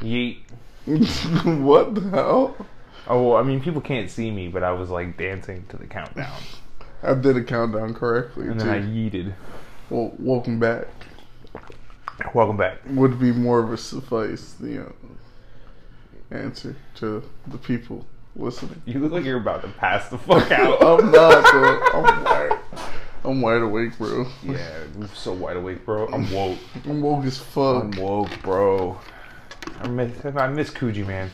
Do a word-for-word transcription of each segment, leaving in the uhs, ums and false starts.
Yeet. What the hell? Oh, well, I mean, people can't see me, but I was like dancing to the countdown. I did a countdown correctly, And too. then I yeeted. Well, welcome back. Welcome back. Would be more of a suffice, the uh, answer to the people listening. You look like you're about to pass the fuck out. I'm not, bro. I'm wide. I'm wide awake, bro. Yeah, I'm so wide awake, bro. I'm woke. I'm woke as fuck. I'm woke, bro. I miss, I miss Coogee, man.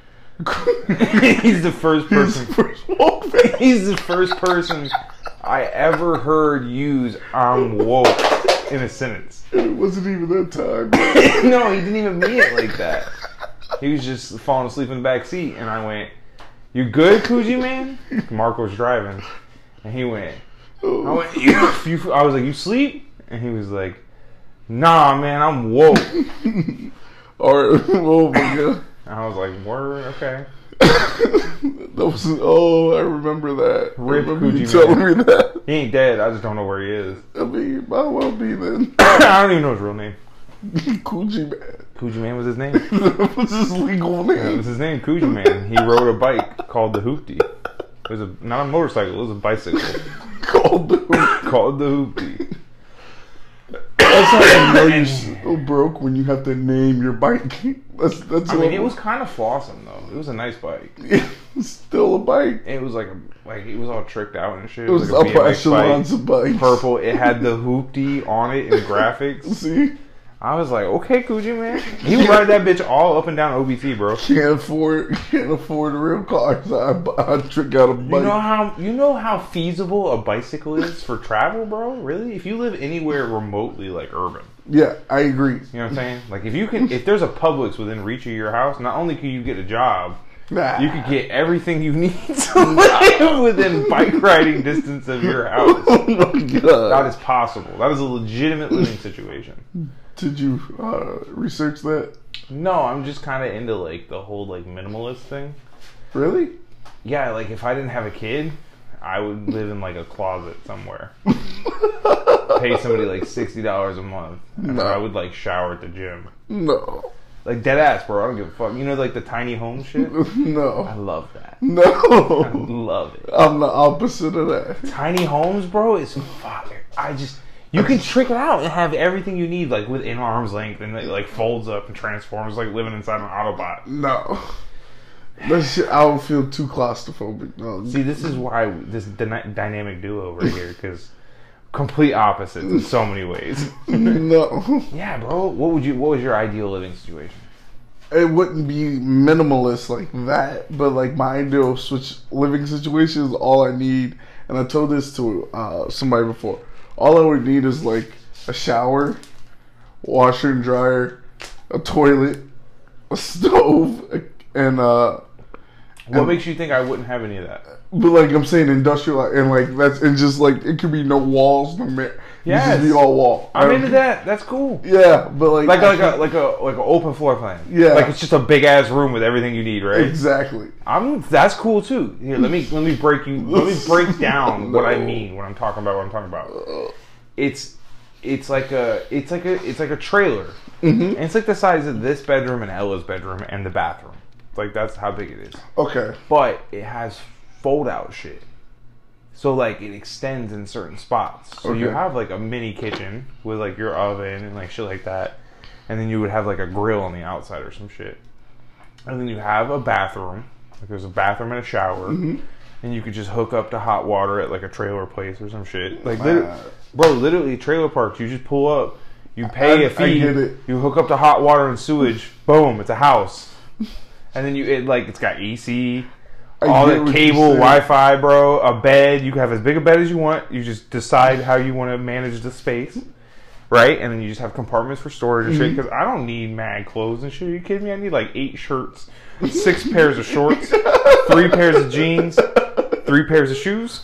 He's the first person. He's the first woke man. He's the first person I ever heard use "I'm woke" in a sentence. It wasn't even that time. No, he didn't even mean it like that. He was just falling asleep in the back seat, and I went, "You good, Coogee, man?" Mark was driving, and he went. I went. You, you, I was like, "You sleep?" And he was like, "Nah, man, I'm woke." Alright, oh my god. I was like, "Word, okay." That was, oh, I remember that. Rip I remember you Coogee, telling man. me that. He ain't dead. I just don't know where he is. I mean, might well be then. I don't even know his real name. Coochie Man. Coogee Man was his name. That was his legal Yeah, it name. was his name, Coogee Man. He rode a bike called the Hoopty. It was a not a motorcycle. It was a bicycle Called the called the Hoopty. That's how you know you're so broke when you have to name your bike. That's that's. I mean, what- it was kind of flossing though. It was a nice bike. It's still a bike. It was like a like it was all tricked out and shit. It was like a upper B M X echelons of bikes. Purple. It had the Hoopty on it in graphics. See, I was like, okay, Coogee Man. He would ride that bitch all up and down O B T, bro. can't afford can't afford real cars. I I trick out a bike. You know how you know how feasible a bicycle is for travel, bro? Really? If you live anywhere remotely like urban. Yeah, I agree. You know what I'm saying? Like if you can if there's a Publix within reach of your house, not only can you get a job, Nah. you could get everything you need to live within bike riding distance of your house. Oh my god. That is possible. That is a legitimate living situation. Did you uh, research that? No, I'm just kind of into like the whole like minimalist thing. Really? Yeah, like if I didn't have a kid, I would live in like a closet somewhere. Pay somebody like sixty dollars a month. And No. I would like shower at the gym. No. Like dead ass, bro. I don't give a fuck. You know, like the tiny home shit? I No. love that. I No. love it. I'm the opposite of that. Tiny homes, bro, is fire. I just, you can trick it out and have everything you need like within arm's length, and it like folds up and transforms like living inside an Autobot. No. That shit, I would feel too claustrophobic. No. See, this is why this dyna- dynamic duo right here, because complete opposites in so many ways. No. Yeah, bro. What would you? What was your ideal living situation? It wouldn't be minimalist like that, but like my ideal switch living situation is all I need. And I told this to uh, somebody before. All I would need is like a shower, washer and dryer, a toilet, a stove, and uh. What and, makes you think I wouldn't have any of that? But like I'm saying, industrial and like that's and just like it could be no walls, no man. Yes. Just be all wall. I'm into that. That's cool. Yeah, but like Like I like a like a like an open floor plan. Yeah. Like it's just a big ass room with everything you need, right? exactly. I'm that's cool too. Here, let me let me break you let me break down what I No. mean when I'm talking about what I'm talking about. It's it's like a it's like a it's like a trailer. Mm-hmm. And it's like the size of this bedroom and Ella's bedroom and the bathroom. Like that's how big it is. Okay. But it has fold out shit. So like it extends in certain spots. So you Okay. have like a mini kitchen with like your oven and like shit like that. And then you would have like a grill on the outside or some shit. And then you have a bathroom. Like there's a bathroom and a shower. Mm-hmm. And you could just hook up to hot water at like a trailer place or some shit. Like Wow. literally, bro, literally trailer parks, you just pull up, you pay I- a fee, I get it. you hook up to hot water and sewage, boom, it's a house. And then you it like it's got A C, I all get that what cable, you're saying. Wi-Fi, bro, a bed. You can have as big a bed as you want. You just decide how you want to manage the space, right? And then you just have compartments for storage and shit. Because I don't need mad clothes and shit. Are you kidding me? I need like eight shirts, six pairs of shorts, three pairs of jeans, three pairs of shoes.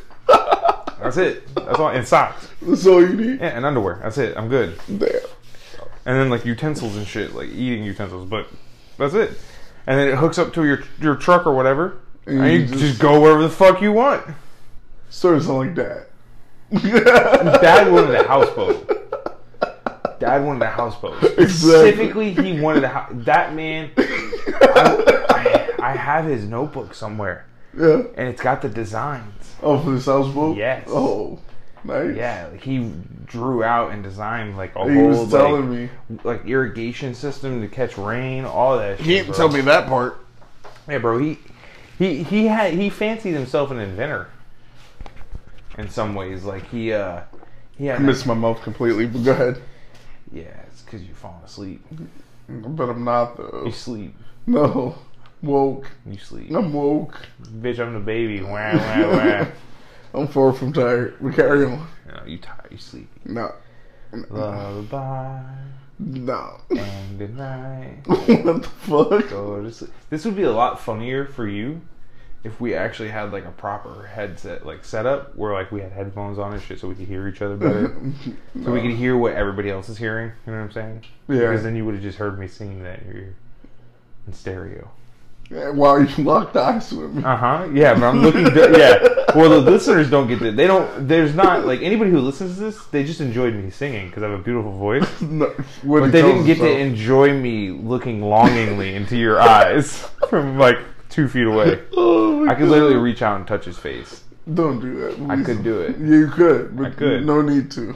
That's it. That's all. And socks. That's all you need. Yeah, and underwear. That's it. I'm good. Damn. And then like utensils and shit, like eating utensils. But that's it. And then it hooks up to your your truck or whatever, and, And you you just, just- go wherever the fuck you want. Started sounding like that. Dad wanted a houseboat. Dad wanted a houseboat. Specifically, he wanted a house. That man, I, I, I have his notebook somewhere. Yeah. And it's got the designs. Oh, for this houseboat? Yes. Oh, nice. Yeah, like he drew out and designed like a He whole was telling like, me. like irrigation system to catch rain, all that shit. He didn't bro. tell me that part. Yeah, bro. He he he had he fancied himself an inventor. In some ways, like he uh he had I missed my mouth completely, but go ahead. Yeah, it's because you're falling asleep. But I'm not though. You sleep. No. Woke. You sleep. I'm woke. Bitch, I'm the baby. Wah, wah, wah. I'm far from tired. We carry on. No, you tired. You sleepy. No. Lullaby. No. And good night. What the fuck? Go to sleep. This would be a lot funnier for you if we actually had like a proper headset like setup where like we had headphones on and shit so we could hear each other better. No. So we could hear what everybody else is hearing. You know what I'm saying? Yeah. Because then you would have just heard me singing that in your ear. In stereo. Yeah, while you locked eyes with me. Uh huh. Yeah, but I'm looking. Do- yeah. Well, the listeners don't get that. They don't. There's not like anybody who listens to this. They just enjoyed me singing because I have a beautiful voice. No, But they didn't get to enjoy me looking longingly into your eyes from like two feet away. Oh my I could God. literally reach out and touch his face. Don't do that. Please. I could do it. Yeah, you could, but I could. no need to.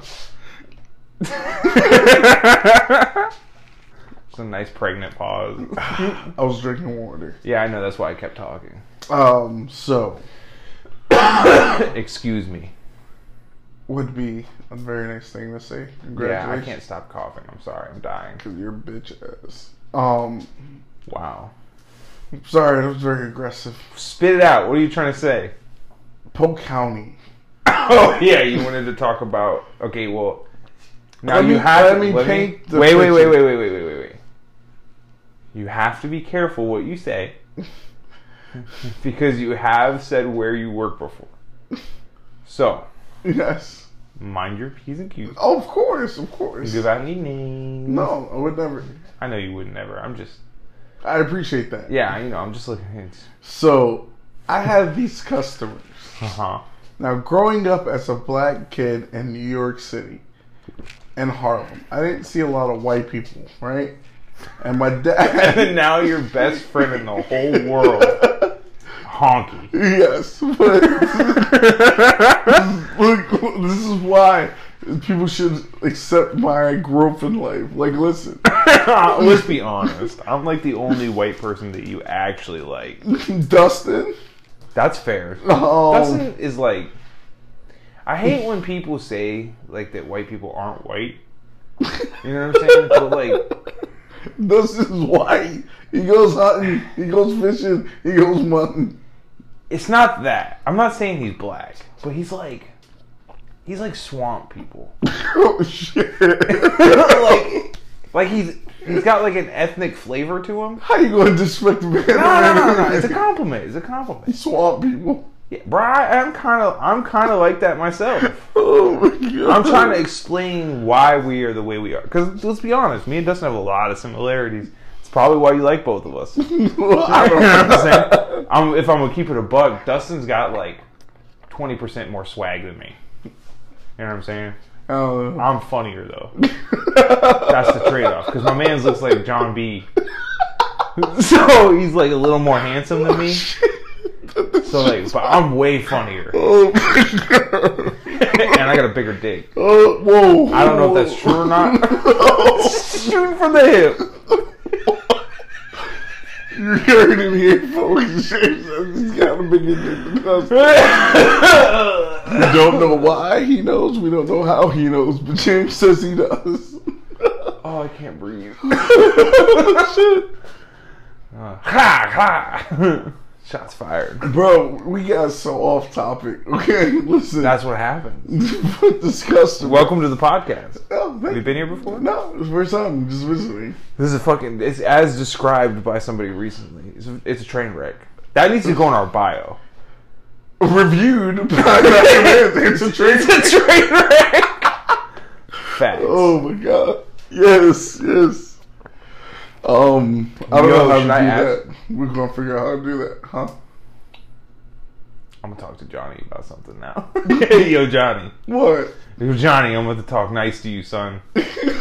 It's a nice pregnant pause. I was drinking water. Yeah, I know. That's why I kept talking. Um, so Excuse me. would be a very nice thing to say. Yeah, I Congratulations. can't stop coughing. I'm sorry. I'm dying. Because you're a bitch ass. Um, Wow. sorry, that was very aggressive. Spit it out. What are you trying to say? Polk County. Oh yeah, you wanted to talk about. Okay, well, now Let you me- have let to me let paint the wait, wait, wait, picture. wait, wait, wait, wait, wait, wait. You have to be careful what you say because you have said where you work before. So Yes. mind your P's and Q's. Oh, of course, of course. Give out any names. No, I would never. I know you would never. I'm just. I appreciate that. Yeah, you know, I'm just looking at. So, I have these customers. Uh huh. Now, growing up as a black kid in New York City and Harlem, I didn't see a lot of white people, right? And my dad. And now your best friend in the whole world, honky. Yes, but look, this is why people should accept my growth in life. Like, listen, Let's be honest. I'm like the only white person that you actually like. Dustin. That's fair. Um, Dustin is like. I hate when people say like that white people aren't white. You know what I'm saying? But like, Dustin's white. He goes hunting. He goes fishing. He goes hunting. it's not that. I'm not saying he's black, but he's like, he's like swamp people. Oh shit! like, like he's he's got like an ethnic flavor to him. How you going to disrespect the man? No, no, no, no. It's a compliment. It's a compliment. Swamp people. Yeah, bro, I, I'm kind of, I'm kind of like that myself. Oh my god! I'm trying to explain why we are the way we are. Because let's be honest, me and Dustin have a lot of similarities. It's probably why you like both of us. You know I don't what I'm saying? I'm, if I'm gonna keep it a buck, Dustin's got like twenty percent more swag than me. You know what I'm saying? know. I'm funnier though. That's the trade-off. Because my man's looks like John B. So he's like a little more handsome than me. So like, but I'm way funnier, Oh my god! and I got a bigger dick. Oh, whoa! I don't know if that's true or not. Shooting from the hip. You heard him here, folks. He's got a bigger dick than us. We don't know why he knows. We don't know how he knows, but James says he does. Oh, I can't breathe. Shit. Uh, ha ha. Shots fired. Bro, we got so off topic. Okay, listen. That's what happens. disgusting. Welcome to the podcast. Oh, Have thank you been here before? No, it's the first time. Just visiting. This is a fucking. It's as described by somebody recently. It's a, it's a train wreck. That needs to go in our bio. Reviewed by Doctor It's a train. It's a train wreck. Facts. Oh my god. Yes, yes. Um, I don't Yo, know how to should do I ask- that. We're gonna figure out how to do that, huh? I'm gonna talk to Johnny about something now. Yo, Johnny. What? Yo, Johnny, I'm going to talk nice to you, son.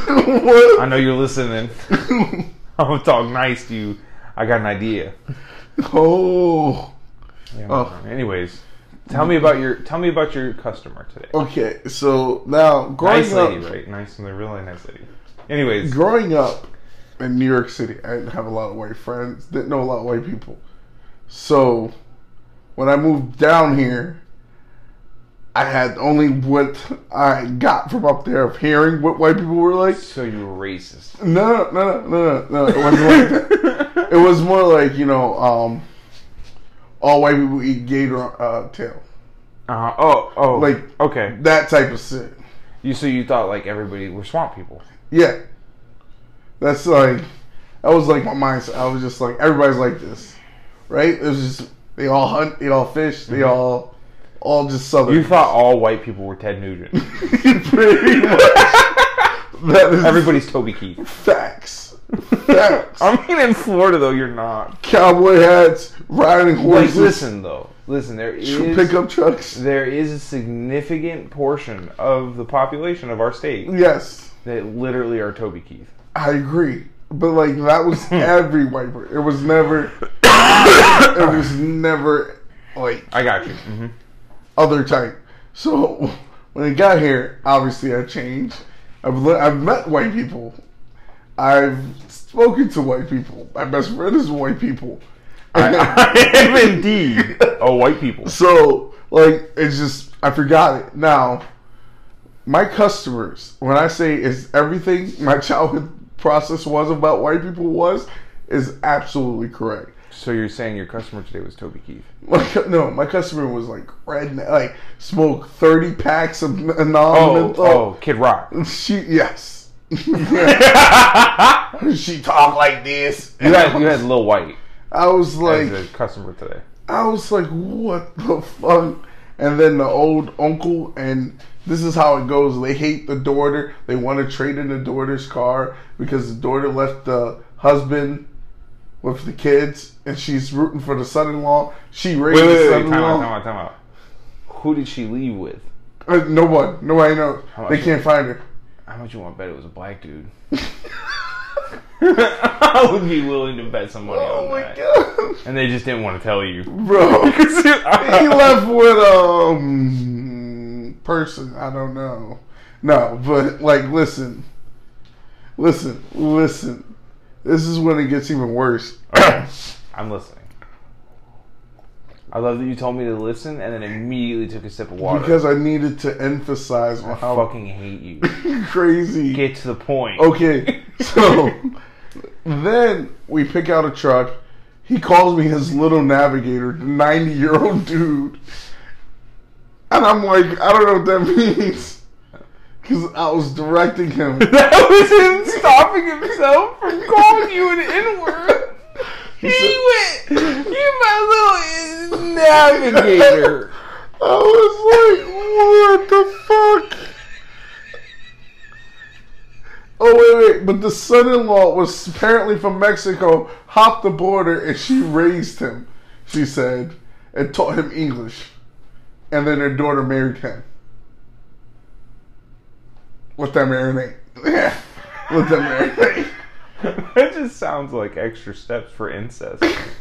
What? I know you're listening. I'm gonna talk nice to you. I got an idea. Oh. Yeah, Oh. Anyways, tell me about your tell me about your customer today. Okay, so now growing Nice up, lady, right? Nice, and a really nice lady. Anyways, growing up in New York City, I didn't have a lot of white friends. Didn't know a lot of white people. So when I moved down here, I had only what I got from up there of hearing what white people were like. so you were racist. No, no, no, no, no. It wasn't like that. It was more like, you know, um, all white people eat gator uh, tail. Uh, oh, oh, Like, okay. that type of shit. You so you thought like everybody were swamp people. Yeah. That's like, that was like my mindset. I was just like, everybody's like this. Right? It was just, they all hunt, they all fish, they all, all just southern. You thought all white people were Ted Nugent. Pretty much. That is Everybody's Toby Keith. facts. Facts. I mean, in Florida though, you're not. Cowboy hats, riding Like, horses, listen though, listen. There is pickup trucks. there is a significant portion of the population of our state Yes. that literally are Toby Keith. I agree, but like that was every white person. It was never. It was never like I got you. Mm-hmm. other type. So when I got here, obviously I changed. I've li- I've met white people. I've spoken to white people. My best friend is white people. I, I am indeed a white people. So like it's just I forgot it now. My customers, when I say is everything my childhood process was about white people was, is absolutely correct. So you're saying your customer today was Toby Keith? My, cu- no, my customer was like red, like smoked thirty packs of n- Oh, non-menthol. oh, Kid Rock. She yes. She talked like this. You had you had Lil White I was like, as a customer today. I was like, what the fuck? And then the old uncle, and this is how it goes. They hate the daughter. They want to trade in the daughter's car because the daughter left the husband with the kids, and she's rooting for the son-in-law. She raised Wait, wait, the wait, time son-in-law. out, time out, time out. Who did she leave with? Uh, no one, nobody knows. How They much? can't find her. How much you want to bet it was a black dude? I would be willing to bet some money Oh on my that. god, And they just didn't want to tell you. bro! He left with um person. I don't know. No, but like, listen, listen, listen. This is when it gets even worse. Okay, I'm listening. I love that you told me to listen and then immediately took a sip of water. Because I needed to emphasize on I how fucking hate you. crazy. Get to the point. Okay, so then we pick out a truck. He calls me his little navigator, the ninety-year-old dude. And I'm like, I don't know what that means. Because I was directing him. That was him stopping himself from calling you an N-word. He went, you my little navigator. I was like, what the fuck? Oh, wait, wait. But the son-in-law was apparently from Mexico, hopped the border, and she raised him, she said, and taught him English. And then her daughter married him. With that marinade. Yeah. With that marinade. That just sounds like extra steps for incest.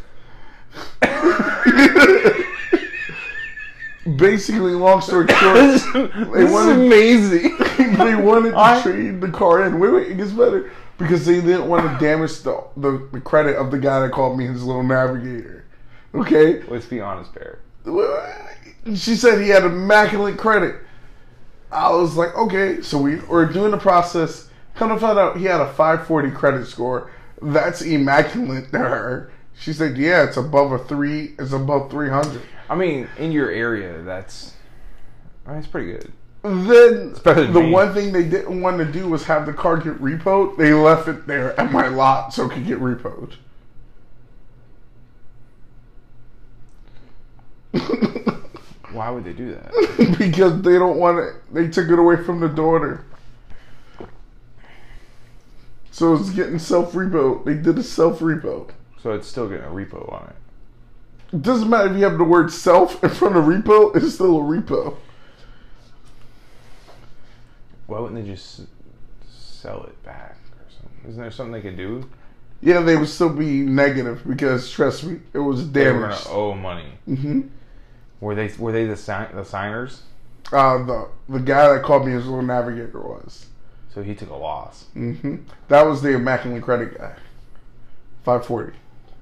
Basically, long story short, this they is wanted, amazing. they wanted to I- trade the car in. Wait, wait, it gets better. Because they didn't want to damage the, the, the credit of the guy that called me his little navigator. Okay? Let's be honest, Barrett. She said he had immaculate credit. I was like, okay. So we were doing the process. Come to find out he had a five forty credit score. That's immaculate to her. She said, yeah, it's above a three. It's above three hundred. I mean, in your area, that's I mean, it's pretty good. Then better than the me. one thing they didn't want to do was have the car get repoed. They left it there at my lot so it could get repoed. Why would they do that? Because they don't want it. They took it away from the daughter. So it's getting self-repo. They did a self-repo. So it's still getting a repo on it. It doesn't matter if you have the word self in front of repo. It's still a repo. Why wouldn't they just sell it back or something. Isn't there something they could do? Yeah, they would still be negative because trust me, it was They were damaged. gonna owe money. Mm-hmm. Were they were they the sign, the signers? Uh, the the guy that called me his little navigator was. So he took a loss. Mm-hmm. That was the Immaculate Credit guy. Five forty.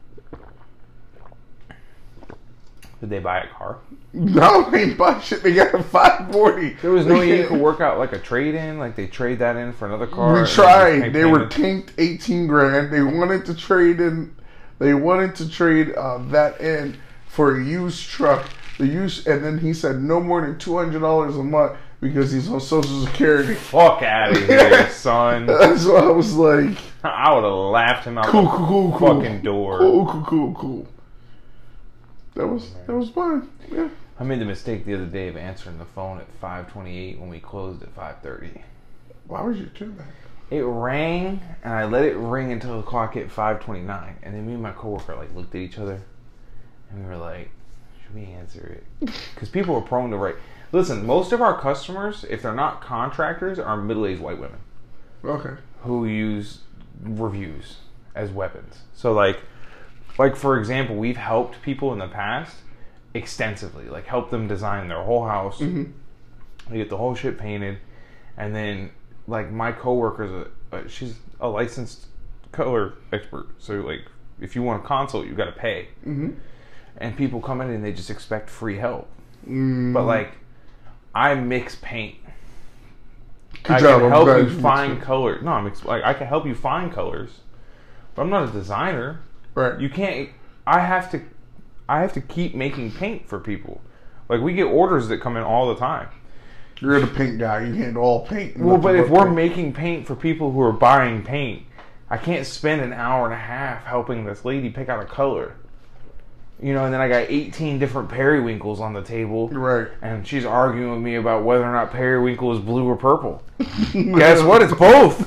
Did they buy a car? No, they ain't buy shit. They got a five forty. There was no way you could work out like a trade in, like they trade that in for another car. We and just tried. make They were payments? tanked eighteen grand. They wanted to trade in. They wanted to trade uh, that in for a used truck. The used, and then he said no more than two hundred dollars a month because he's on Social Security. Fuck out of here, son. That's why I was like, I would have laughed him out cool, the cool, cool, cool. fucking door. Cool, cool, cool, cool. That was that was fine. Yeah. I made the mistake the other day of answering the phone at five twenty-eight when we closed at five thirty. Why would you do that? It rang, and I let it ring until the clock hit five twenty-nine. And then me and my coworker like looked at each other, and we were like, should we answer it? Because people are prone to write. Listen, most of our customers, if they're not contractors, are middle-aged white women. Okay. Who use reviews as weapons. So like, like for example, we've helped people in the past extensively, like help them design their whole house. Mm-hmm. They get the whole shit painted, and then like my coworker's a, a she's a licensed color expert. So like, if you want a consult, you got to pay. Mm-hmm. And people come in and they just expect free help. Mm. But like, I mix paint. Good I job, can I'm help glad you you mixed find it. color. No, I'm ex- like I can help you find colors, but I'm not a designer. Right. You can't. I have to. I have to keep making paint for people. Like we get orders that come in all the time. You're the paint guy. You handle all paint. Well, but if we're paint. making paint for people who are buying paint, I can't spend an hour and a half helping this lady pick out a color. You know, and then I got eighteen different periwinkles on the table. Right. And she's arguing with me about whether or not periwinkle is blue or purple. Guess what? It's both.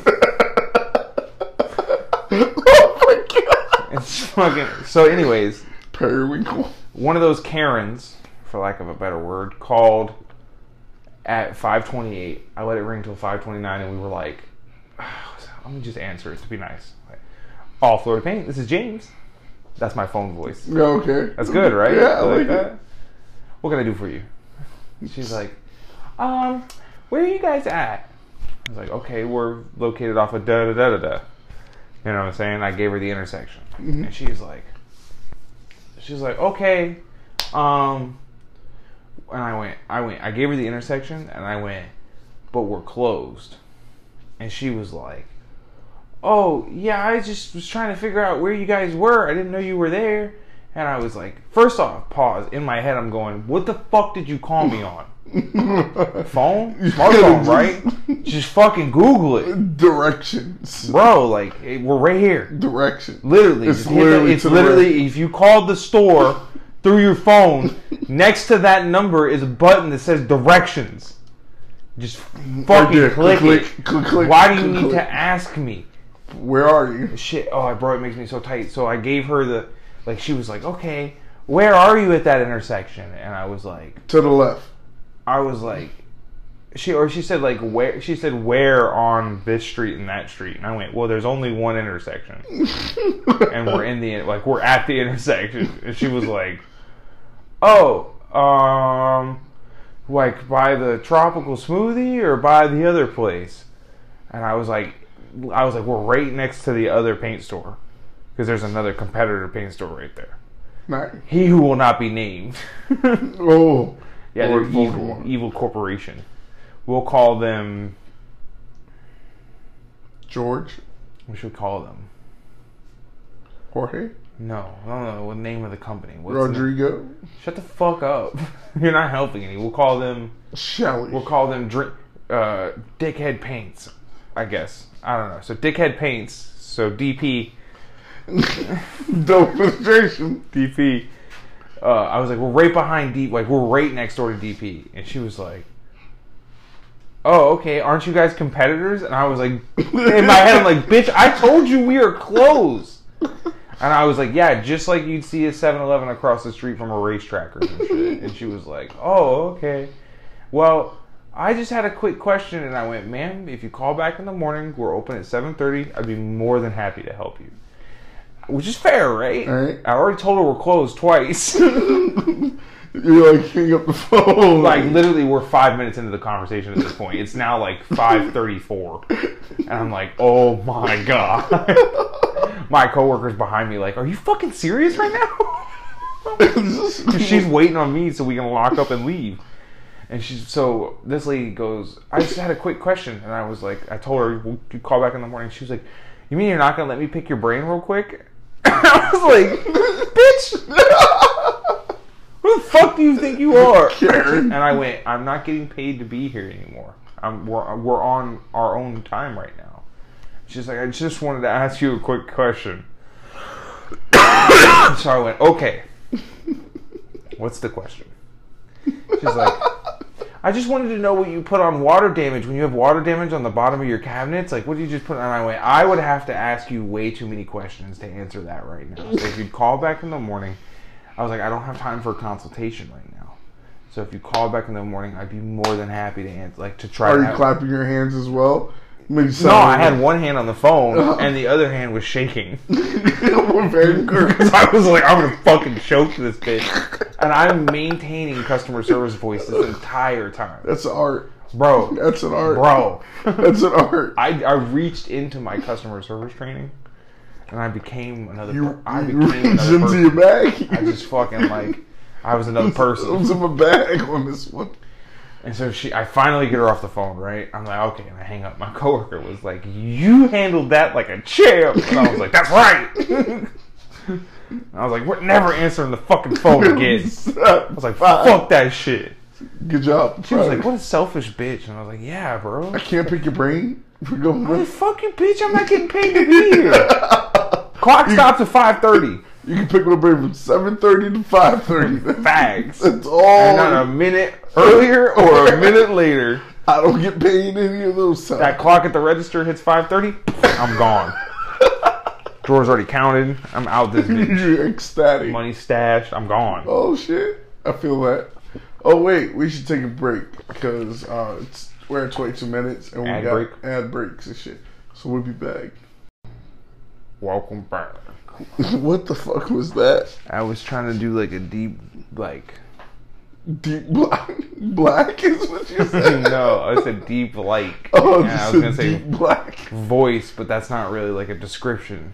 Oh my god. It's fucking... So anyways, Periwinkle. one of those Karens, for lack of a better word, called at five twenty-eight. I let it ring till five twenty-nine, and we were like, oh, let me just answer it to be nice. Like, all Florida Paint, this is James. That's my phone voice. Okay. That's good, right? Yeah, I You like that? it. What can I do for you? She's like, um, where are you guys at? I was like, okay, we're located off of da da da da da. You know what I'm saying? I gave her the intersection, Mm-hmm. and she's like, she's like, okay, um, and I went, I went, I gave her the intersection, and I went, but we're closed, and she was like, oh, yeah, I just was trying to figure out where you guys were. I didn't know you were there. And I was like, first off, pause. In my head, I'm going, what the fuck did you call me on? Phone? Smartphone, right? Just fucking Google it. Directions. Bro, like, hey, we're right here. Directions. Literally. It's just hit the- literally it's to the literally, right. if you called the store through your phone, next to that number is a button that says directions. Just fucking Right there. click, Click, it. click, click, Why do you click, need click. to ask me? Where are you? Shit, oh, bro, it makes me so tight. So I gave her the, like, she was like, okay, where are you at that intersection? And I was like, To the left. I was like, she, or she said, like, where, she said, where on this street and that street? And I went, well, there's only one intersection. And we're in the, like, we're at the intersection. And she was like, oh, um, like, by the tropical smoothie or by the other place? And I was like, I was like, we're right next to the other paint store. Because there's another competitor paint store right there. Nice. He who will not be named. Oh. Yeah, they're Lord evil, Voldemort. evil corporation. We'll call them... George. What should we call them? Jorge. No, no, no. What name of the company? What's the- Rodrigo. Shut the fuck up. You're not helping any. We'll call them... Shelly. We'll call them drink, uh, Dickhead Paints, I guess. I don't know. So Dickhead Paints. So D P. Dope illustration. D P. Uh, I was like, we're right behind D. Like we're right next door to D P, and she was like, "Oh, okay. Aren't you guys competitors?" And I was like, in my head, I'm like, "Bitch, I told you we are closed." And I was like, "Yeah, just like you'd see a seven eleven across the street from a racetrack or some shit." And she was like, "Oh, okay. Well, I just had a quick question, and I went, ma'am, if you call back in the morning, we're open at seven thirty. I'd be more than happy to help you. Which is fair, right? All right. I already told her we're closed twice. You're like, hang up the phone. Like, literally, we're five minutes into the conversation at this point. It's now like five thirty-four. And I'm like, oh my God. My coworker's behind me like, are you fucking serious right now? She's waiting on me so we can lock up and leave. And she's, so this lady goes, I just had a quick question. And I was like, I told her, we'll call back in the morning. She was like, you mean you're not going to let me pick your brain real quick? I was like, bitch, who the fuck do you think you are? Karen. And I went, I'm not getting paid to be here anymore. I'm, we're, we're on our own time right now. She's like, I just wanted to ask you a quick question. So I went, okay. What's the question? She's like, I just wanted to know what you put on water damage when you have water damage on the bottom of your cabinets. Like, what do you just put on? I went, I would have to ask you way too many questions to answer that right now. So if you'd call back in the morning, I was like, I don't have time for a consultation right now. So if you call back in the morning, I'd be more than happy to answer, like to try. Are to you have... clapping your hands as well? No, I had one hand on the phone and the other hand was shaking. We're very good. Because I was like, I'm gonna fucking choke this bitch. And I'm maintaining customer service voice this entire time. That's art. Bro. That's an art. Bro. That's an art. I, I reached into my customer service training and I became another You, per- I you became reached another into person. your bag? I just fucking like I was another person. I was in my bag on this one. And so she, I finally get her off the phone, right? I'm like, okay, and I hang up. My coworker was like, you handled that like a champ. And I was like, that's right. And I was like, we're never answering the fucking phone again. I was like, fuck that shit. Good job. She was like, what a selfish bitch. And I was like, yeah, bro. I can't pick your brain. We're going What a fucking bitch, I'm not getting paid to be here. Clock stops at five thirty. You can pick my brain from seven thirty to five thirty. Facts. That's all. And not a minute earlier or a minute later. I don't get paid any of those times. That clock at the register hits five thirty, I'm gone. Drawers already counted. I'm out this bitch. You're ecstatic. Money stashed. I'm gone. Oh shit! I feel that. Oh wait, we should take a break because uh, it's, we're at twenty-two minutes and we Ad got break? ad breaks and shit. So we'll be back. Welcome back. What the fuck was that? I was trying to do like a deep, like... Deep black? Black is what you said? No, I said deep like. Oh, and I just was a going to say deep black. voice, but that's not really like a description.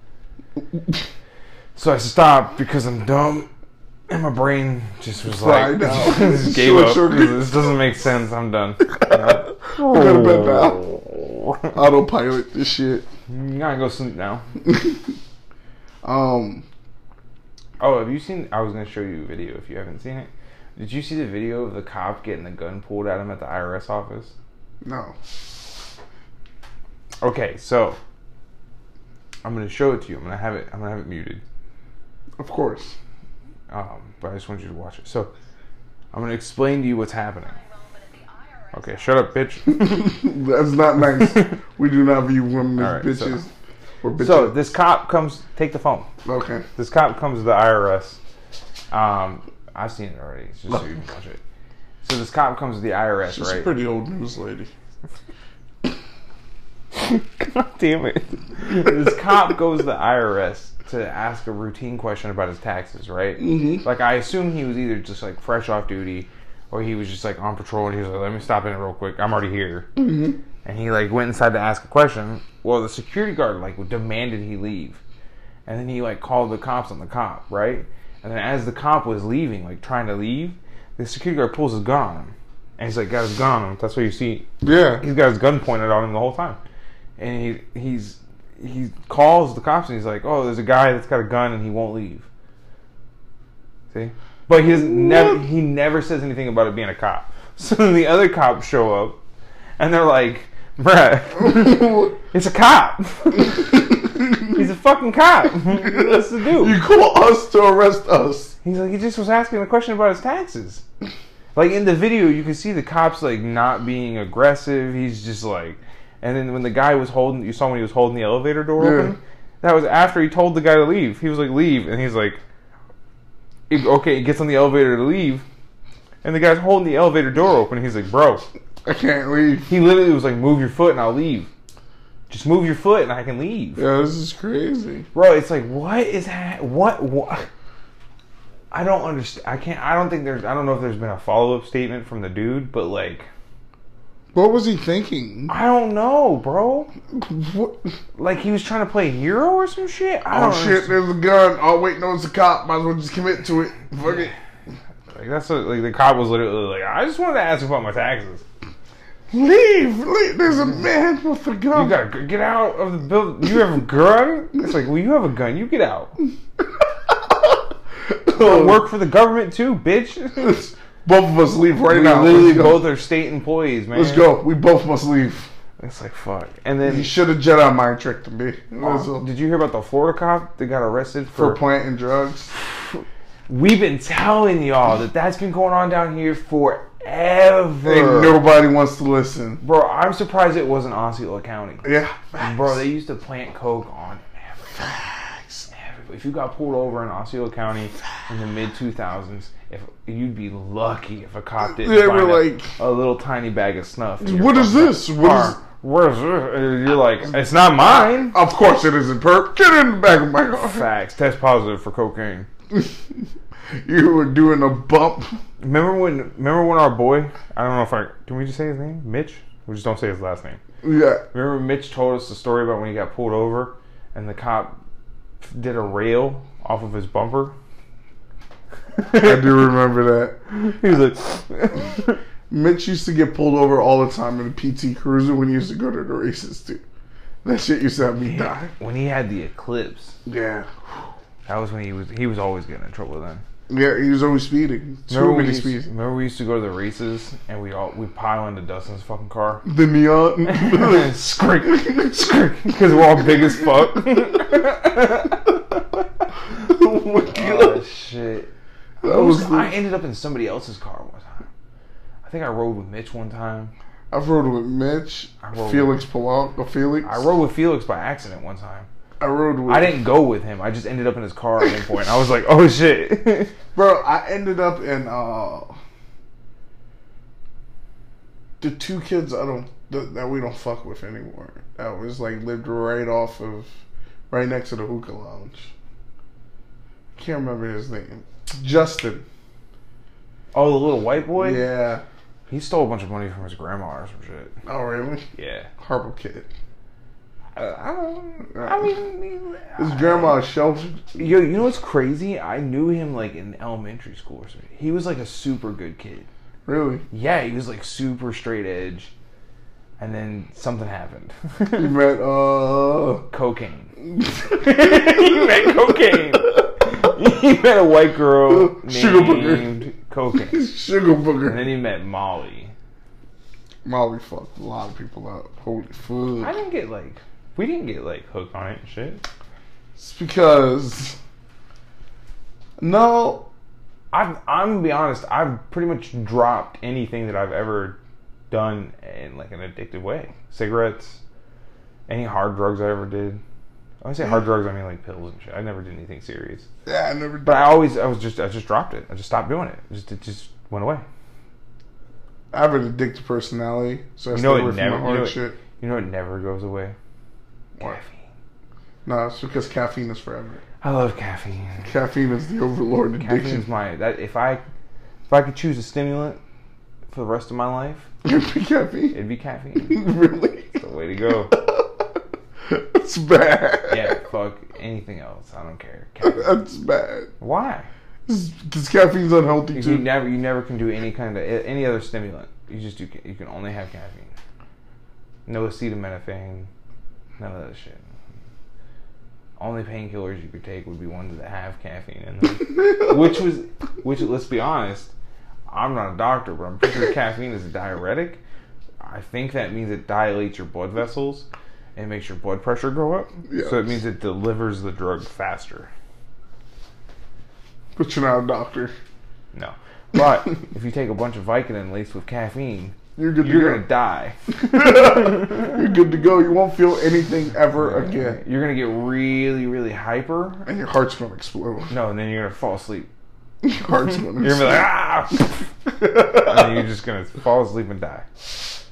So I stopped because I'm dumb. And my brain just was Fried like, out. just gave Short up. circuit. This doesn't make sense. I'm done. You know? Go to bed now. Autopilot this shit. You gotta go sleep now. Um. Oh, have you seen? I was gonna show you a video if you haven't seen it. Did you see the video of the cop getting the gun pulled at him at the I R S office? No. Okay, so I'm gonna show it to you. I'm gonna have it. I'm gonna have it muted. Of course. Um, but I just want you to watch it. So I'm gonna explain to you what's happening. Okay, shut up, bitch. That's not nice. We do not view women as All right, bitches. so- or bitches. So this cop comes. Take the phone. Okay. This cop comes to the I R S. Um, I've seen it already. It's just so you can watch it. So this cop comes to the I R S, She's right? a pretty old news lady. God damn it. This cop goes to the I R S to ask a routine question about his taxes, right? Mm-hmm. Like, I assume he was either just, like, fresh off duty or he was just, like, on patrol and he was like, let me stop in it real quick. I'm already here. Mm-hmm. And he, like, went inside to ask a question. Well, the security guard, like, demanded he leave. And then he, like, called the cops on the cop, right? And then as the cop was leaving, like, trying to leave, the security guard pulls his gun on him. And he's, like, got his gun on him. That's what you see. Yeah. He's got his gun pointed on him the whole time. And he he's he calls the cops and he's like, oh, there's a guy that's got a gun and he won't leave. See? But he doesn't never he never says anything about it being a cop. So then the other cops show up and they're like, bruh, it's a cop. He's a fucking cop. What's to do? You call us to arrest us. He's like, he just was asking a question about his taxes. Like in the video, you can see the cops like not being aggressive. He's just like, and then when the guy was holding, you saw when he was holding the elevator door Yeah. open. That was after he told the guy to leave. He was like, leave, and he's like, okay, he gets on the elevator to leave, and the guy's holding the elevator door open. And he's like, bro, I can't leave. He literally was like, "Move your foot and I'll leave. Just move your foot and I can leave." Yeah, this is crazy, bro. It's like, what is that? What? What? I don't understand. I can't. I don't think there's. I don't know if there's been a follow up statement from the dude, but like, what was he thinking? I don't know, bro. What? Like he was trying to play hero or some shit. I Oh don't shit! understand. There's a gun. Oh wait, no, it's a cop. Might as well just commit to it. Fuck it. Like that's what, like the cop was literally like, I just wanted to ask about my taxes. Leave, leave. There's a man with a gun. You gotta get out of the building. You have a gun? It's like, well, you have a gun. You get out. Oh. Work for the government too, bitch. Both of us leave right We now. literally Let's go. both are state employees, man. Let's go. We both must leave. It's like fuck. And then You should have Jedi mind tricked me. oh, did you hear about the Florida cop that got arrested For for? planting drugs. We've been telling y'all that that's been going on down here forever. Ain't nobody wants to listen. Bro, I'm surprised it wasn't Osceola County. Yeah. Bro, they used to plant coke on everybody. If you got pulled over in Osceola County in the mid two thousands, if you'd be lucky if a cop didn't They find were a, like, a little tiny bag of snuff. in your what is fucking this? What car. is? What is this? And you're like, it's not mine. Of course it isn't, perp. Get in the back of my car. Facts. Test positive for cocaine. You were doing a bump. Remember when? Remember when our boy? I don't know if I can we just say his name, Mitch. We just don't say his last name. Yeah. Remember Mitch told us the story about when he got pulled over and the cop did a rail off of his bumper. I do remember that. He was like, Mitch used to get pulled over all the time in a P T Cruiser when he used to go to the races too. That shit used to have me die. when he had the Eclipse. Yeah. That was when he was he was always getting in trouble then. Yeah, he was always speeding. Too Remember we, many used, speeds. remember we used to go to the races and we all we pile into Dustin's fucking car. The neon. Skrik, skrik, because we're all big as fuck. Oh my god. Oh shit! That was the- I ended up in somebody else's car one time. I think I rode with Mitch one time. I've rode with Mitch, I rode Felix Polanco, Felix. I rode with Felix by accident one time. I rode with. I didn't go with him. I just ended up in his car at one point. I was like, oh shit. Bro, I ended up in uh the two kids I don't that, that we don't fuck with anymore. That was like lived right off of right next to the hookah lounge. Can't remember his name. Justin. Oh, the little white boy? Yeah. He stole a bunch of money from his grandma or some shit. Oh really? Yeah. Horrible kid. I, I don't. I mean, His grandma shelved. Yo, you know what's crazy? I knew him like in elementary school or something. He was like a super good kid. Really? Yeah, he was like super straight edge. And then something happened. You met uh Cocaine. He met cocaine. He met a white girl Sugar named booger. Cocaine. Sugar And booger. then he met Molly. Molly fucked a lot of people up. Holy I fuck. didn't get like, we didn't get like hooked on it and shit. It's because no, I've, I'm gonna be honest, I've pretty much dropped anything that I've ever done in like an addictive way. Cigarettes, any hard drugs I ever did. When I say hard drugs, I mean like pills and shit. I never did anything serious. yeah, I never. But I always, I was just, I just dropped it. I just stopped doing it. It just, it just went away. I have an addictive personality, so I You stay know away it from never, the you hard know it, shit. you know it never goes away. What? Caffeine. No, it's because caffeine is forever. I love caffeine. Caffeine is the overlord Caffeine is addiction. my, that if I, if I could choose a stimulant for the rest of my life, Caffeine? it'd be caffeine. Really? It's the way to go. That's bad. Yeah, fuck anything else. I don't care. Caffeine. That's bad. Why? Because caffeine's unhealthy You too. never, you never can do any kind of any other stimulant. You just do. You can only have caffeine. No acetaminophen. None of that shit. Only painkillers you could take would be ones that have caffeine in them. which was, which let's be honest, I'm not a doctor, but I'm pretty sure caffeine is a diuretic. I think that means it dilates your blood vessels and makes your blood pressure go up. Yes. So it means it delivers the drug faster. But you're not a doctor. No. But if you take a bunch of Vicodin laced with caffeine, You're good to you're go. going to die. You're good to go. You won't feel anything ever again. You're going to get really, really hyper. And your heart's going to explode. No, and then you're going to fall asleep. Your heart's going to You're going to be explode. like, ah! And then you're just going to fall asleep and die.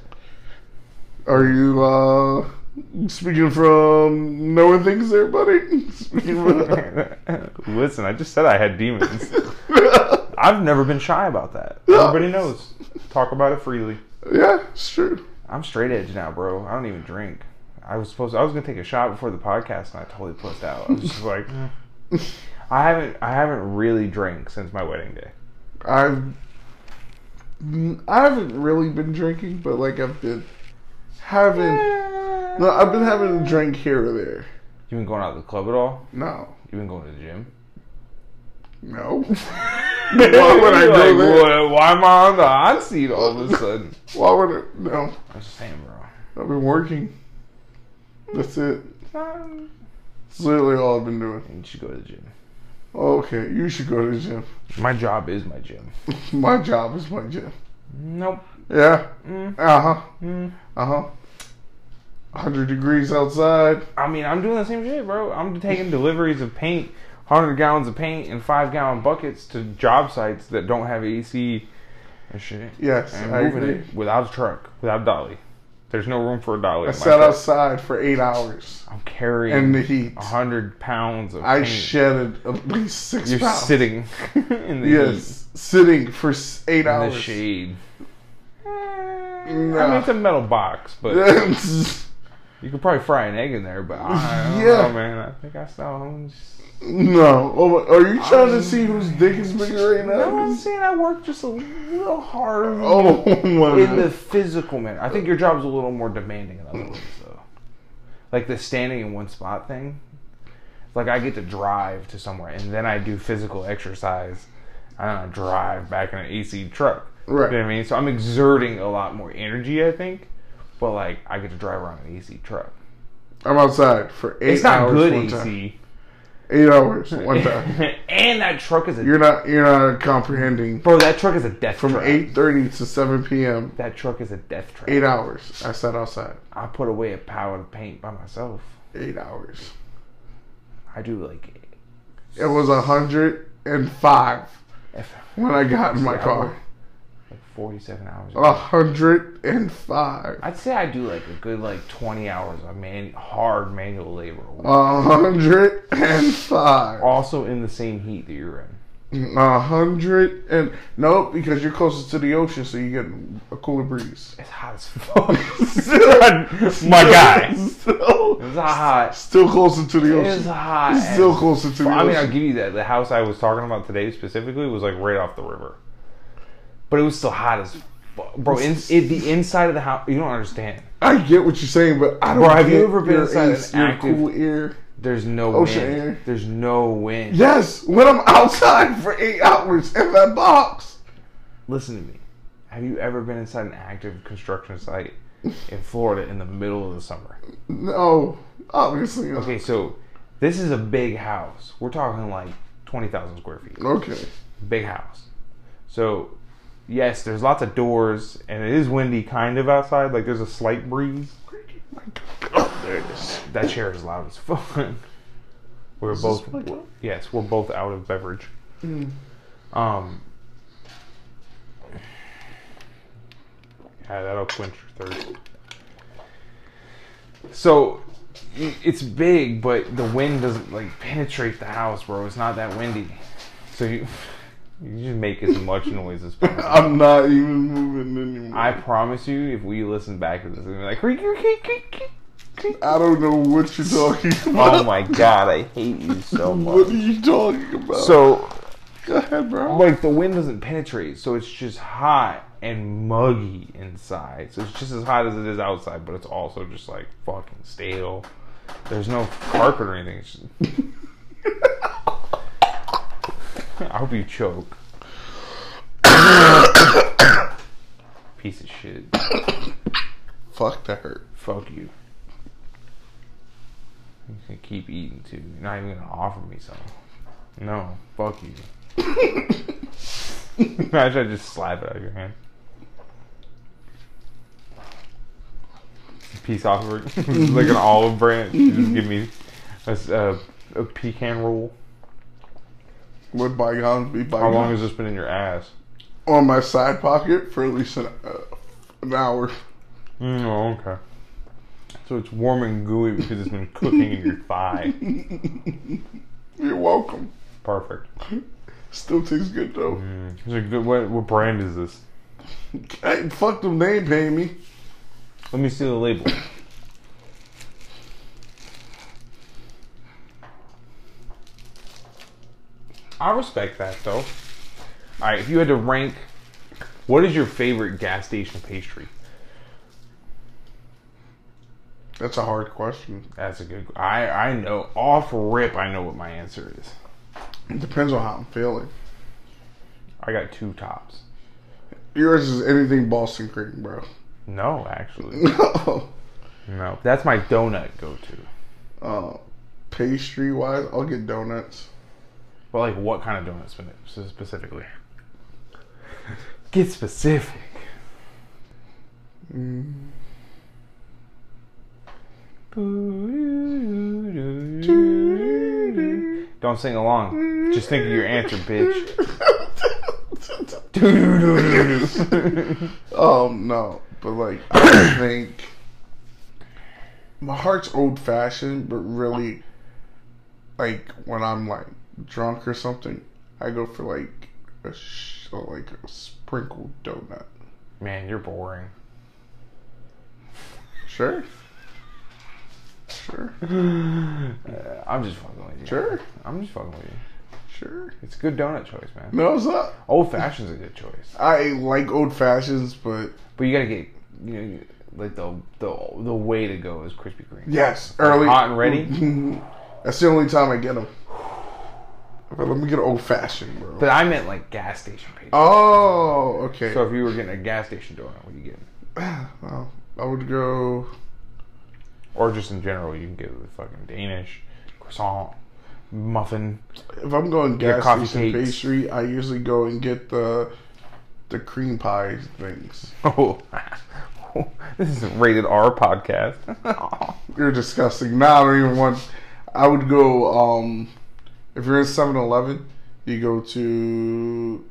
Are you uh, speaking from knowing things there, buddy? Speaking from... Listen, I just said I had demons. I've never been shy about that. Everybody knows. Talk about it freely. Yeah, it's true. I'm straight edge now, bro. I don't even drink. I was supposed to, I was gonna take a shot before the podcast, and I totally pussed out. I was just like, eh. I haven't I haven't really drank since my wedding day. I've I haven't really been drinking, but like I've been having. No, I've been having a drink here or there. You been going out to the club at all? No, You been going to the gym? no. Why would I You're go like, there? "What? Why am I on the hot seat all of a sudden?" Why would I? No, I'm just saying, bro. I've been working. That's it. Um, That's literally all I've been doing. You should go to the gym. Okay, you should go to the gym. My job is my gym. My job is my gym. Nope. Yeah. Mm. Uh huh. Mm. Uh huh. one hundred degrees outside. I mean, I'm doing the same shit, bro. I'm taking deliveries of paint, one hundred gallons of paint in five gallon buckets to job sites that don't have A C and shit. Yes, and I moving agree. it without a truck, without a dolly. There's no room for a dolly. I in my sat truck. outside for eight hours I'm carrying in the heat. one hundred pounds of I paint. shedded at least six You're pounds. sitting in the Yes, sitting for s- eight heat, in hours. the shade. Eh, I mean, Nah. it's a metal box, but you could probably fry an egg in there. But I don't Yeah. know, man. I think I still. No. Oh, my- are you trying to see whose dick is bigger right No, I'm now? saying I work just a little harder Oh my in the God. physical manner. I think your job's a little more demanding in other ways, though. Like the standing in one spot thing. Like I get to drive to somewhere, and then I do physical exercise, and then I drive back in an A C truck. Right. You know what I mean? So I'm exerting a lot more energy, I think. But like I get to drive around an A C truck. I'm outside for eight It's not hours good one A time. C. Eight hours one time. And that truck is a You're not. You're not comprehending. bro. That truck is a death From trap. eight thirty to seven p.m. That truck is a death trap. Eight hours. I sat outside. I put away a pallet of paint by myself. Eight hours. I do like It was a hundred and five if, when I got in my See, I car. work like forty-seven hours. A hundred and five. I'd say I do like a good like twenty hours of man hard manual labor. A hundred and five. Also in the same heat that you're in. A hundred and nope, because you're closer to the ocean, so you get a cooler breeze. It's hot as fuck. My guy. Still, It's hot. still closer to the It's ocean. hot. Still as- closer to the I mean, I'll ocean. give you that. The house I was talking about today specifically was like right off the river, but it was still hot as fuck, bro. In, in the inside of the house, you don't understand. I get what you're saying, but I don't. Bro, have you get ever been your inside an ace, your active- cool air? There's no Ocean wind. air. There's no wind. Yes, when I'm outside for eight hours in that box. Listen to me. Have you ever been inside an active construction site in Florida in the middle of the summer? No, obviously not. Okay, so this is a big house. We're talking like twenty thousand square feet. Okay. Big house. So, yes, there's lots of doors, and it is windy kind of outside. Like, there's a slight breeze. Oh, there it is. That chair is loud as fuck. We're Is both, this my cup? yes, we're both out of beverage. Mm. Um, yeah, that'll quench your thirst. So, i- it's big, but the wind doesn't like penetrate the house, bro. It's not that windy, so you you just make as much noise as possible. I'm not even moving anymore. I promise you, if we listen back to this, we'll be like, creak, creak, creak, creak, creak. I don't know what you're talking about. Oh my god, I hate you so What are much. you talking about? So, Go ahead, bro. like, the wind doesn't penetrate, so it's just hot and muggy inside. So it's just as hot as it is outside, but it's also just like fucking stale. There's no carpet or anything. It's just... I hope you choke. Piece of shit. Fuck, that hurt. Fuck you. You can keep eating too. You're not even gonna offer me something. No, fuck you. Imagine I just slap it out of your hand. Piece off of it, like an olive branch. You just give me a, a, a pecan roll. Would bygones be bygones? How long has this been in your ass? On my side pocket for at least an, uh, an hour. Mm, oh, okay. So it's warm and gooey because it's been cooking in your thigh. You're welcome. Perfect. Still tastes good though. Mm. It's a good, what, what brand is this? Hey, fuck them, they ain't paying me. Let me see the label. I respect that though. Alright, if you had to rank, what is your favorite gas station pastry? That's a hard question. That's a good. I I know off rip. I know what my answer is. It depends on how I'm feeling. I got two tops. Yours is anything Boston cream, bro. No, actually, No. no. That's my donut go-to. Uh, pastry wise, I'll get donuts. But like, what kind of donuts spe- specifically? Get specific. Mm. Don't sing along. Just think of your answer, bitch. um, no, but like I think my heart's old fashioned, but really, like when I'm like drunk or something, I go for like a sh- like a sprinkled donut. Man, you're boring. Sure. Sure. Uh, I'm just fucking with you. Sure. I'm just fucking with you. Sure. It's a good donut choice, man. No, it's not. Old fashioned's a good choice. I like old fashions, but But you gotta get, you know, like the the the way to go is Krispy Kreme. yes, Like early, hot and ready. That's the only time I get them. But let me get an old fashioned, bro. But I meant like gas station pastry. Oh, okay. So if you were getting a gas station donut, what are you getting? Well, I would go. Or just in general, you can get the fucking Danish croissant, muffin. If I'm going Your gas coffee station cakes. pastry, I usually go and get the the cream pie things. Oh, this is a rated R podcast. You're disgusting. Now I don't even want. I would go. Um, if you're in seven eleven, you go to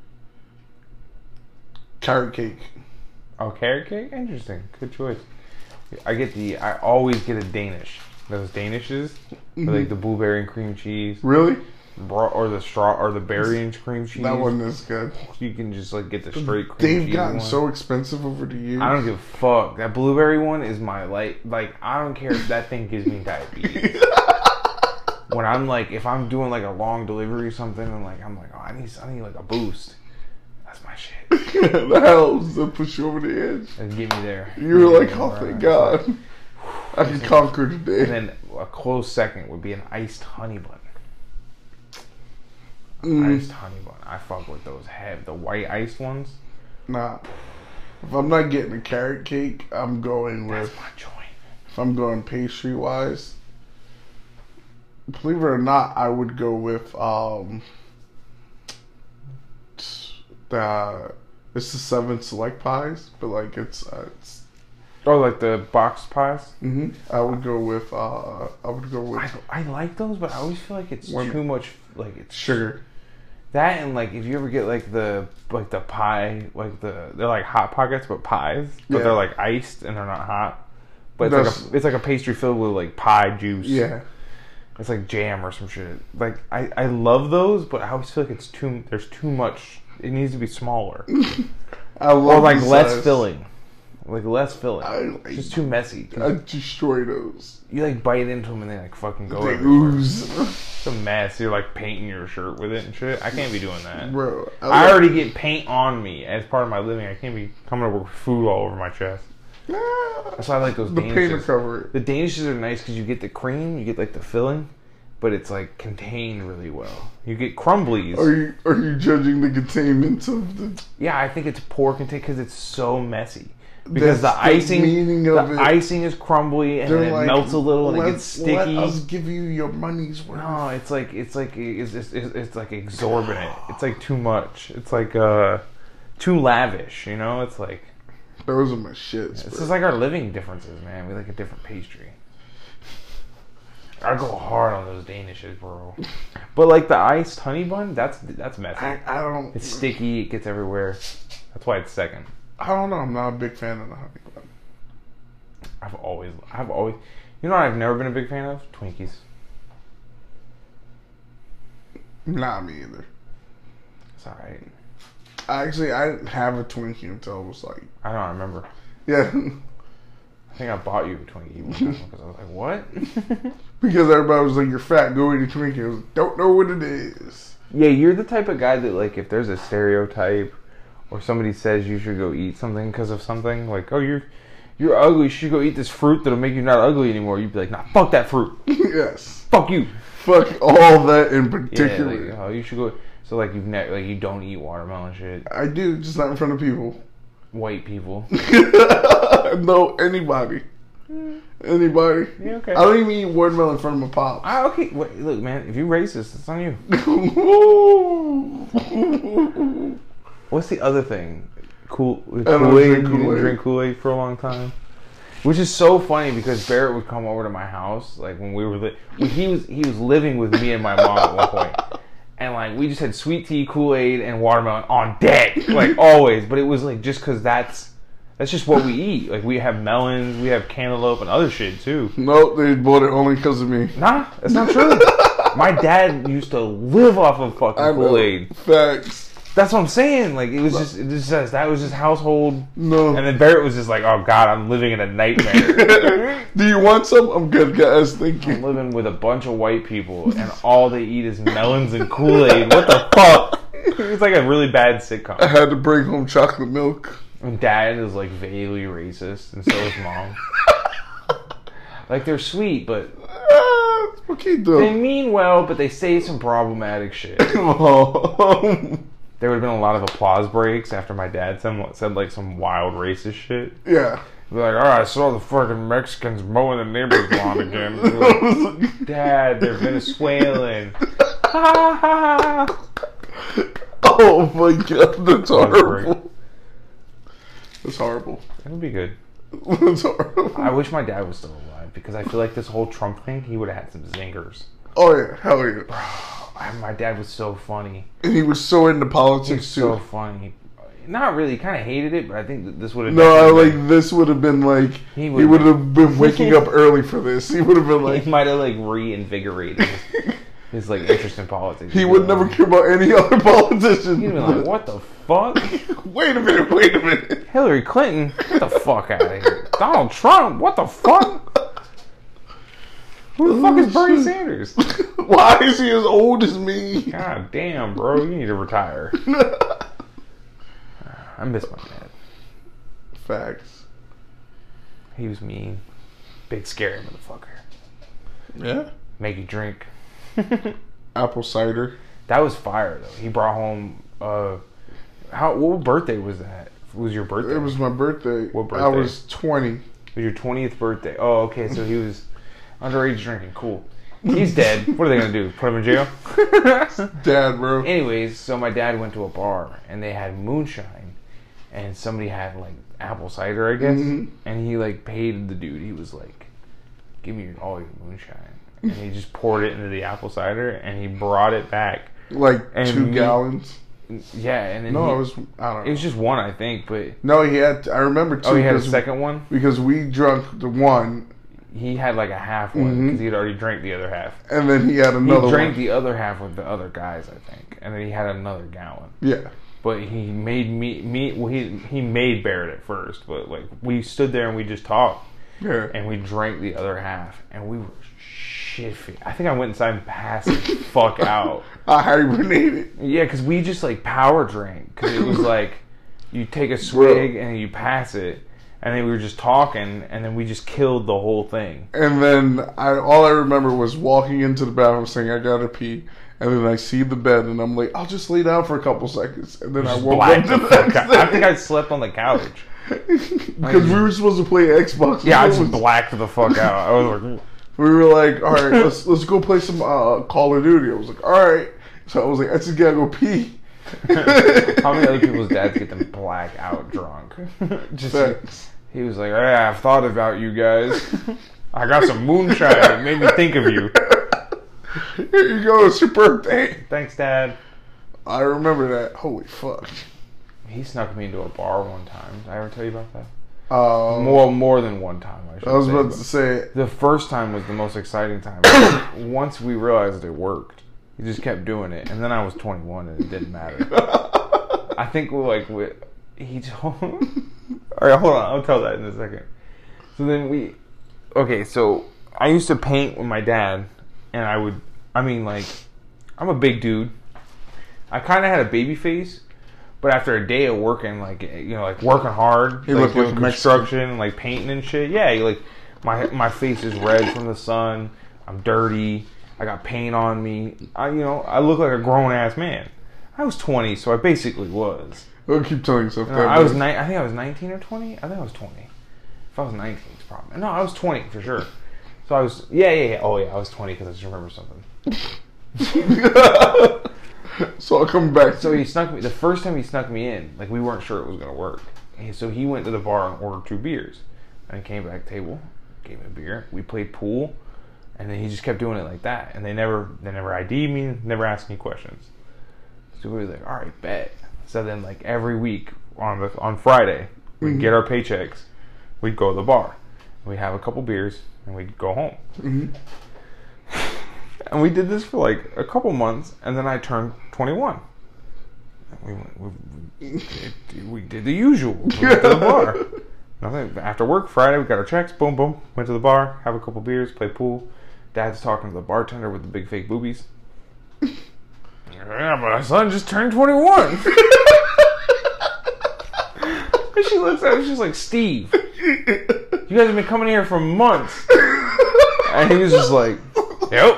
carrot cake. Oh, carrot cake? Interesting. Good choice. I get the, I always get a Danish. Those Danishes, Mm-hmm. with like the blueberry and cream cheese, Really? bro- or the straw, or the berry and cream cheese. That one is good. You can just like get the straight cream They've cheese gotten one. so expensive over the years. I don't give a fuck. That blueberry one is my like. Like I don't care if that thing gives me diabetes. When I'm like, if I'm doing like a long delivery or something, and like I'm like, oh, I need, I need like a boost. That's my shit. That helps to push you over the edge. And get me there. You were like, Get me oh, there. thank God. I can conquer today. And then a close second would be an iced honey bun. Mm, Iced honey bun. I fuck with those. Have the white iced ones. nah. If I'm not getting a carrot cake, I'm going That's with. my joint. If I'm going pastry wise, believe it or not, I would go with um. The it's the seven select pies, but like it's uh, it's. Oh, like the box pies. Mm-hmm. I would go with uh. I would go with I, I like those, but I always feel like it's One- too much. Like it's sugar. that, and like if you ever get like the like the pie, like the they're like hot pockets, but pies, but Yeah. they're like iced and they're not hot. But it's like That's- a it's like a pastry filled with like pie juice. Yeah. It's like jam or some shit. Like I, I love those, but I always feel like it's too. There's too much. It needs to be smaller, I love or like the less size. filling, like less filling. I like- it's just too messy. I destroy those. You like bite into them and they like fucking go. They everywhere. ooze, It's a mess. You're like painting your shirt with it and shit. I can't be doing that. bro. I like- already get paint on me as part of my living. I can't be coming to work with food all over my chest. Ah, That's why I like those the paint to Danishes. cover it. The Danishes are nice because you get the cream, you get like the filling, but it's like contained really well. You get crumblies. Are you are you judging the containment of the? Yeah, I think it's poor contained because it's so messy. Because That's the icing, meaning the of it. icing is crumbly and then They're it like, melts a little and it "Let- gets sticky. Let us give you your money's worth. No, it's like it's like it's, it's, it's, it's like exorbitant. It's like too much. It's like uh too lavish. You know, it's like Those are my shits. it's bro. just like our living differences, man. We like a different pastry. I go hard on those Danishes, bro. But like the iced honey bun, that's that's messy. I, I don't. It's sticky. It gets everywhere. That's why it's second. I don't know. I'm not a big fan of the honey bun. I've always, I've always, you know what I've never been a big fan of? Twinkies. Not me either. It's alright. Actually, I didn't have a Twinkie until it was like, I don't remember. yeah, I think I bought you a Twinkie one time because I was like, what? because everybody was like, "You're fat, go eat a Twinkie." I was like, don't know what it is. Yeah, you're the type of guy that, like, if there's a stereotype or somebody says you should go eat something because of something, like, oh, you're you're ugly, you should go eat this fruit that'll make you not ugly anymore. You'd be like, nah, fuck that fruit. Yes, Fuck you. fuck all that in Yeah, particular. like, oh, you should go. So, like, you've ne- like you don't eat watermelon shit. I do, just not in front of people. White people. No, anybody. Anybody. Yeah, okay. I don't even eat watermelon in front of my pops. Ah, okay. Wait, look, man. If you're racist, it's on you. What's the other thing? Cool don't Kool Aid. You drink didn't Kool-Aid. drink Kool Aid for a long time. Which is so funny because Barrett would come over to my house, like when we were li- when he was he was living with me and my mom at one point, and like we just had sweet tea, Kool Aid, and watermelon on deck, like always. But it was like just because that's that's just what we eat. Like we have melons, we have cantaloupe, and other shit too. Nope, they bought it only because of me. Nah, that's not true. My dad used to live off of fucking I know. Kool Aid. Facts. That's what I'm saying. Like it was just, it just says that was just household. No. And then Barrett was just like, "Oh God, I'm living in a nightmare. Do you want some? I'm good, guys. Thank I'm you. living with a bunch of white people, and all they eat is melons and Kool Aid. What the fuck?" It's like a really bad I sitcom. had to bring home chocolate milk. And Dad is like vaguely racist, and so is Mom. Like they're sweet, but Ah, poquito. they mean well, but they say some problematic shit. Oh. There would have been a lot of applause breaks after my dad said, said like some wild racist shit. Yeah. Be like, "Oh, I saw the fucking Mexicans mowing the neighbor's lawn again." Like, Dad, they're Venezuelan. Ha ha ha. Oh my god, that's break. horrible. That's horrible. It would be good. That's horrible. I wish my dad was still alive because I feel like this whole Trump thing, he would have had some zingers. Oh yeah, hell yeah. I, my dad was so funny. And he was so into He was politics so too. funny. Not really, kind of hated it, but I think that this would have. No, I, like this would have been like He he would- would have been waking up early for this. He would have been like He might have like reinvigorated his, his like interest in politics. he would never care about any other politician. He'd been like, "What the fuck? Wait a minute, wait a minute. Hillary Clinton? Get the fuck out of here. Donald Trump? What the fuck? Who the fuck is Bernie Sanders? Why is he as old as me? God damn, bro, you need to retire." I miss my dad. Facts. He was mean. Big scary motherfucker. Yeah. Make you drink. Apple cider. That was fire though. He brought home uh how what birthday was that? Was your birthday? It was my birthday. What birthday? I was twenty. It was your twentieth birthday. Oh, okay, so he was underage drinking. Cool. He's dead. What are they gonna do? Put him in jail? Dad, bro. Anyways, so my dad went to a bar and they had moonshine, and somebody had like apple cider, I guess. Mhm. And he like paid the dude. He was like, "Give me all your moonshine," and he just poured it into the apple cider and he brought it back. Like And two me- gallons. Yeah, and then No, he, it was I don't know. it was just one, I think. But No, he had. I remember two. oh, he had a because- second one. because we drunk the one, He had like a half one Mhm. because he had already drank the other half. and then he had He another drank one. the other half with the other guys, I think, and then he had another gallon. Yeah. But he made me me well, he he made Barrett at first, but like we stood there and we just talked Yeah. and we drank the other half and we were shit. I think I went inside and passed the fuck out. I hibernated. Yeah, because we just like power drank because it was like you take a swig and then you pass it, and then we were just talking and then we just killed the whole thing. And then I all I remember was walking into the bathroom saying I gotta pee, and then I see the bed and I'm like, I'll just lay down for a couple seconds, and then I Just woke blacked up the the fuck next out. I think day. I slept on the couch. Because we were supposed to play Xbox. Yeah, I It just was- blacked the fuck out. I was like, we were like, all right, let's let's go play some uh, Call of Duty. I was like, all right. So I was like, I just gotta go pee. how many other people's dads get them black out drunk? Just Facts. he was like, "Hey, I've thought about you guys. I got some moonshine. It made me think of you. Here you go, it's your birthday. Thanks, Dad." I remember that. Holy fuck. He snuck me into a bar one time. Did I ever tell you about that? Um, More, more than one time. I, should I was say, about but to say. the first time was the most exciting time. Once we realized it worked, he just kept doing it, and then I was twenty-one, and it didn't matter. I think like we, he told. All right, hold on. I'll tell that in a second. So then we, okay. So I used to paint with my dad, and I would. I mean, like, I'm a big dude. I kind of had a baby face, but after a day of working, like you know, like working hard, He like looked doing like construction, and like painting and shit. Yeah, you, like my my face is red from the sun. I'm dirty. I got paint on me. I, you know, I look like a grown ass man. I was twenty, so I basically was. Don't keep telling yourself No, that. I was man. ni- I think I was nineteen or twenty. I think I was twenty. If I was nineteen, it's probably no. I was twenty for sure. So I was yeah yeah yeah. Oh yeah, I was twenty because I just remember something. So I'll come back. So he snuck me the first time he snuck me in. Like we weren't sure it was gonna work. And so he went to the bar and ordered two beers, and he came back to the table, gave me a beer. We played pool, and then he just kept doing it like that. And they never they never I D'd me, never asked any questions. So we were like, all right, bet. So then like every week on the on Friday we'd Mm-hmm. get our paychecks, we'd go to the bar, we'd have a couple beers, and we'd go home. Mm-hmm. And we did this for like a couple months, and then I turned twenty-one. We went, we, we, did, we did the usual. We went to the bar. Nothing. After work Friday, we got our checks. Boom, boom. Went to the bar, have a couple beers, play pool. Dad's talking to the bartender with the big fake boobies. Yeah, but my son just turned twenty-one. And she looks at me, she's like, Steve, you guys have been coming here for months. And he was just like, yep.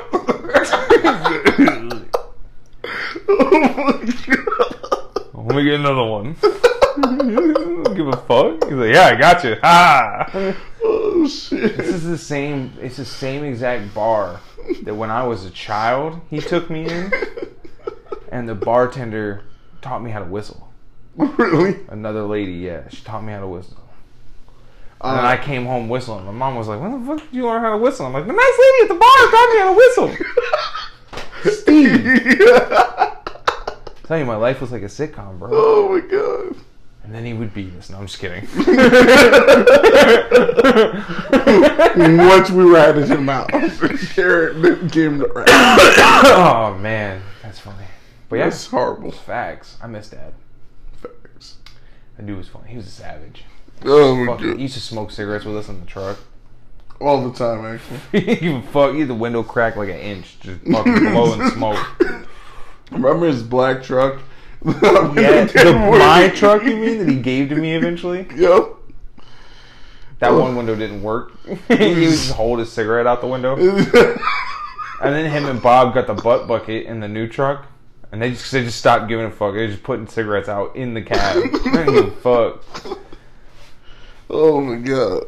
Oh my god. Let me get another one. Don't give a fuck. He's like, yeah, I got you. Ha! Oh shit. This is the same. It's the same exact bar that when I was a child he took me in, and the bartender taught me how to whistle. Really? Another lady, yeah, she taught me how to whistle. Uh, And then I came home whistling. My mom was like, "When the fuck did you learn how to whistle?" I'm like, "The nice lady at the bar taught me how to whistle." Steve. I'm telling you, my life was like a sitcom, bro. Oh my god. And then he would beat us. No, I'm just kidding. Once we ratted him out, Garrett didn't give him the rat. Oh man, that's funny. But yeah, That's horrible. facts. I miss Dad. Facts. That dude was funny. He was a savage. Oh my Fuck, he god. used to smoke cigarettes with us in the truck. All the time, actually. he would fuck. He had the window cracked like an inch, just fucking blowing smoke. Remember his black truck? Yeah, the, my truck, you mean, that he gave to me eventually? Yep. That one window didn't work. He would just hold his cigarette out the window. And then him and Bob got the butt bucket in the new truck. And they just, they just stopped giving a fuck. They were just putting cigarettes out in the cab. They didn't give a fuck. Oh my god.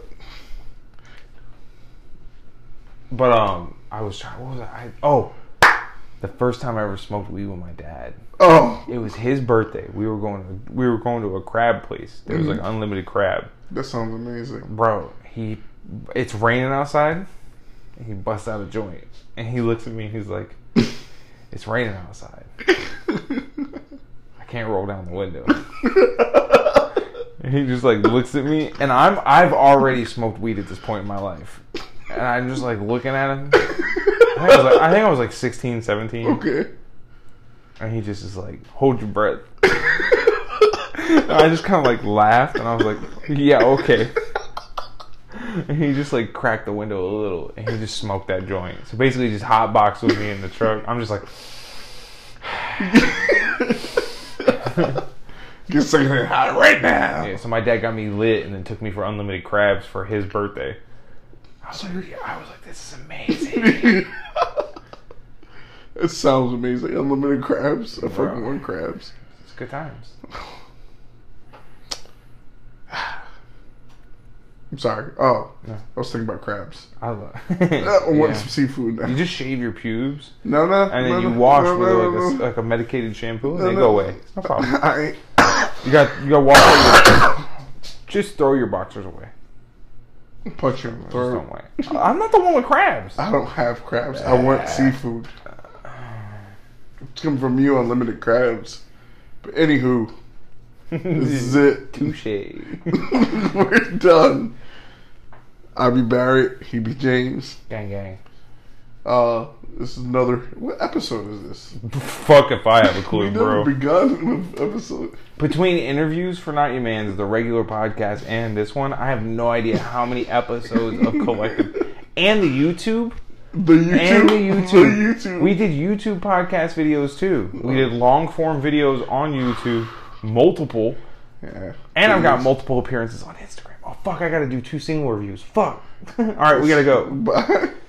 But, um, I was trying, what was I? Oh, the first time I ever smoked weed with my dad. Oh, It was his birthday. We were going to, we were going to a crab place. There was like unlimited crab. that sounds amazing. Bro, he, it's raining outside. And he busts out a joint. And he looks at me and he's like, it's raining outside. I can't roll down the window. And he just like looks at me, and I'm I've already smoked weed at this point in my life, and I'm just like looking at him. I think I was like, I think I was like sixteen, seventeen, Okay. and he just is like, hold your breath. And I just kind of like laughed, and I was like, yeah, okay. And he just like cracked the window a little, and he just smoked that joint. So basically, just hotboxed with me in the truck. I'm just like. Get something hot right now. Yeah, so my dad got me lit and then took me for unlimited crabs for his birthday. I was like, I was like, this is amazing. It sounds amazing. Unlimited crabs. I Bro. fucking want crabs. It's good times. I'm sorry. Oh, No. I was thinking about crabs. I love. I want Yeah. some seafood now. You just shave your pubes No, no. and then no, you no, wash no, with no, like, no, a, no. like a medicated shampoo and No, they no. go away. It's no problem. I ain't. You got you got wash. Out your, just throw your boxers away. Punch your Just throat. don't wait. I'm not the one with crabs. I don't have crabs. I want seafood. It's coming from you, unlimited crabs. But anywho, This is it. Touche. We're done. I be Barrett. He be James. Gang, gang. Uh, this is another. What episode is this? Fuck if I have a clue, We never bro. begun with episode. Between interviews for Not Your Man's, the regular podcast, and this one, I have no idea how many episodes of Collective. And the YouTube. The YouTube. And the YouTube. The YouTube. We did YouTube podcast videos too. We did long form videos on YouTube. Multiple. Yeah. And I've got multiple appearances on Instagram. Oh, fuck, I gotta do two single reviews. Fuck. Alright, we gotta go. Bye.